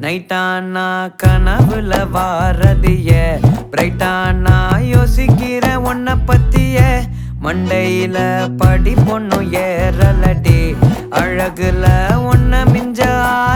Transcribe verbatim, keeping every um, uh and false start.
நைட்டானா கனவுல வாரதிய பிரைட்டானா யோசிக்கிற உன்னை பத்திய மண்டையில படி பொண்ணும் ஏறலடி அழகுல உன்னை மிஞ்ச